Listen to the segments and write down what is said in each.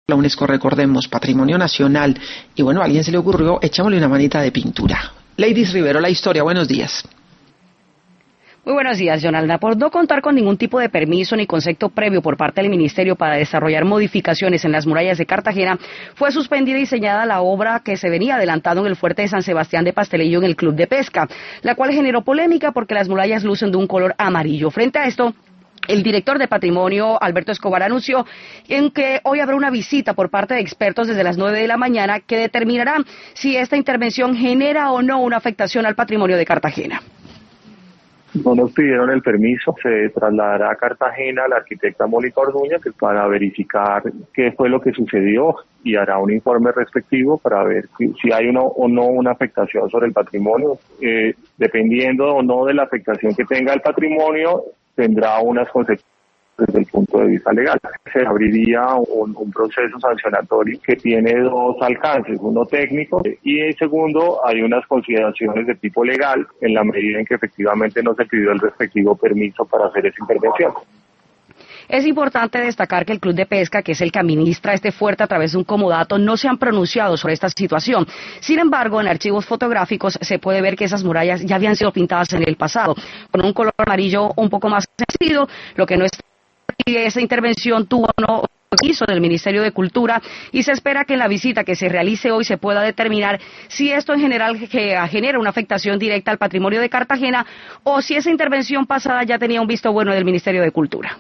la UNESCO, recordemos, Patrimonio Nacional, y bueno, a alguien se le ocurrió, echémosle una manita de pintura. Ladies Rivero, la historia, buenos días. Muy buenos días, Yolanda. Por no contar con ningún tipo de permiso ni concepto previo por parte del Ministerio para desarrollar modificaciones en las murallas de Cartagena, fue suspendida y sellada la obra que se venía adelantando en el fuerte de San Sebastián de Pastelillo en el Club de Pesca, la cual generó polémica porque las murallas lucen de un color amarillo. Frente a esto, el director de Patrimonio, Alberto Escobar, anunció en que hoy habrá una visita por parte de expertos desde las 9 de la mañana que determinará si esta intervención genera o no una afectación al patrimonio de Cartagena. No nos pidieron el permiso, se trasladará a Cartagena la arquitecta Mónica Orduña para verificar qué fue lo que sucedió y hará un informe respectivo para ver si hay o no una afectación sobre el patrimonio. Dependiendo o no de la afectación que tenga el patrimonio, tendrá unas consecuencias desde el punto de vista legal. Se abriría un proceso sancionatorio que tiene dos alcances, uno técnico y el segundo hay unas consideraciones de tipo legal en la medida en que efectivamente no se pidió el respectivo permiso para hacer esa intervención. Es importante destacar que el Club de Pesca, que es el que administra este fuerte a través de un comodato, no se han pronunciado sobre esta situación. Sin embargo, en archivos fotográficos se puede ver que esas murallas ya habían sido pintadas en el pasado, con un color amarillo un poco más encendido, lo que no es esa intervención tuvo no hizo del Ministerio de Cultura y se espera que en la visita que se realice hoy se pueda determinar si esto en general genera una afectación directa al patrimonio de Cartagena o si esa intervención pasada ya tenía un visto bueno del Ministerio de Cultura.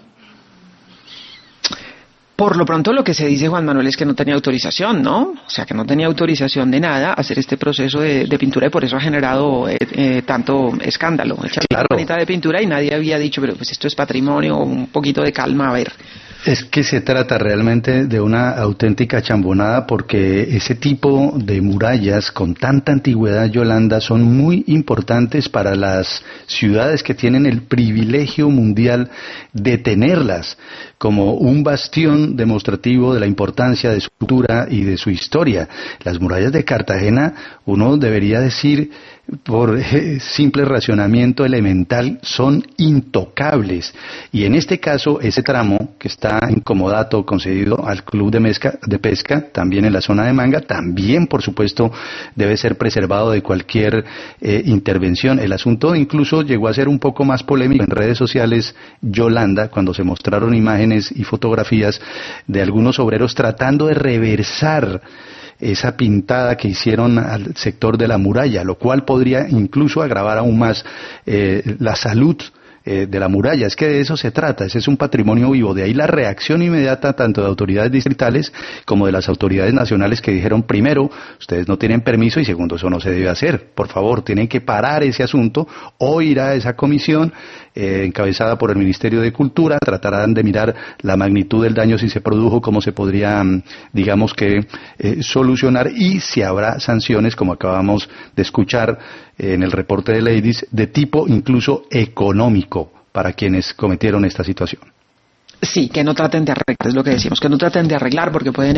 Por lo pronto lo que se dice, Juan Manuel, es que no tenía autorización, ¿no? O sea, que no tenía autorización de nada hacer este proceso de pintura y por eso ha generado tanto escándalo. Echar la manita de pintura y nadie había dicho, pero pues esto es patrimonio, un poquito de calma, a ver. Es que se trata realmente de una auténtica chambonada porque ese tipo de murallas con tanta antigüedad, Yolanda, son muy importantes para las ciudades que tienen el privilegio mundial de tenerlas como un bastión demostrativo de la importancia de su cultura y de su historia. Las murallas de Cartagena, uno debería decir, por simple racionamiento elemental, son intocables. Y en este caso, ese tramo que está en comodato concedido al Club de Pesca, también en la zona de Manga, también, por supuesto, debe ser preservado de cualquier intervención. El asunto incluso llegó a ser un poco más polémico en redes sociales, Yolanda, cuando se mostraron imágenes y fotografías de algunos obreros tratando de reversar esa pintada que hicieron al sector de la muralla, lo cual podría incluso agravar aún más la salud de la muralla. Es que de eso se trata, ese es un patrimonio vivo. De ahí la reacción inmediata tanto de autoridades distritales como de las autoridades nacionales que dijeron, primero, ustedes no tienen permiso y segundo, eso no se debe hacer. Por favor, tienen que parar ese asunto. Hoy irá esa comisión encabezada por el Ministerio de Cultura, tratarán de mirar la magnitud del daño si se produjo, cómo se podría, digamos que, solucionar y si habrá sanciones, como acabamos de escuchar en el reporte de Ladies, de tipo incluso económico para quienes cometieron esta situación. Sí, que no traten de arreglar, es lo que decimos, que no traten de arreglar porque pueden